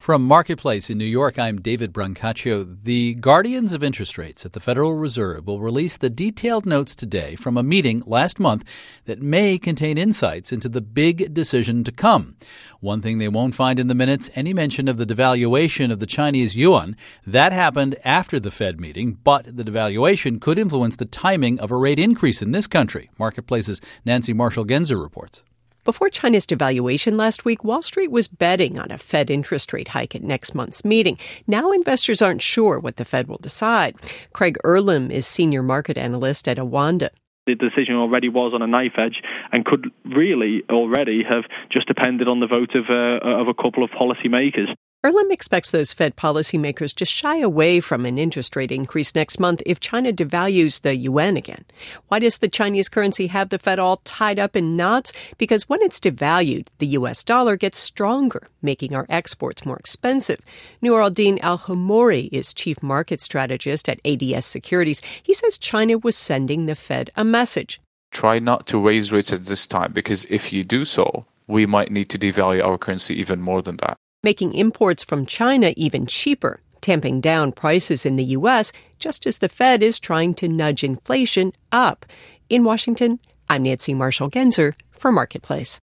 From Marketplace in New York, I'm David Brancaccio. The guardians of interest rates at the Federal Reserve will release the detailed notes today from a meeting last month that may contain insights into the big decision to come. One thing they won't find in the minutes, any mention of the devaluation of the Chinese yuan. That happened after the Fed meeting, but the devaluation could influence the timing of a rate increase in this country. Marketplace's Nancy Marshall-Genzer reports. Before China's devaluation last week, Wall Street was betting on a Fed interest rate hike at next month's meeting. Now investors aren't sure what the Fed will decide. Craig Erlam is senior market analyst at Awanda. The decision already was on a knife edge and could really already have just depended on the vote of a couple of policymakers. Erlam expects those Fed policymakers to shy away from an interest rate increase next month if China devalues the yuan again. Why does the Chinese currency have the Fed all tied up in knots? Because when it's devalued, the U.S. dollar gets stronger, making our exports more expensive. Noor al-Din al-Hamouri is chief market strategist at ADS Securities. He says China was sending the Fed a message. Try not to raise rates at this time, because if you do so, we might need to devalue our currency even more than that, making imports from China even cheaper, tamping down prices in the U.S., just as the Fed is trying to nudge inflation up. In Washington, I'm Nancy Marshall-Genzer for Marketplace.